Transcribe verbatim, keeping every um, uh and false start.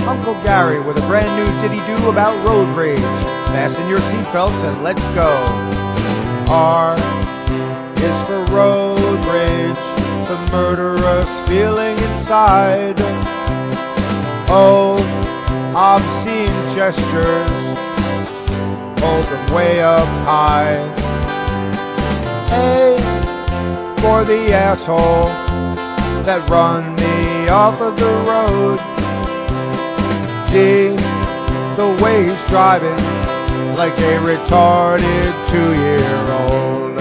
Uncle Gary with a brand new diddy-do about road rage. Fasten your seatbelts and let's go. R is for road rage, the murderous feeling inside. O, obscene gestures, hold them way up high. A, for the asshole that run me off of the road. D, the way he's driving like a retarded two-year-old.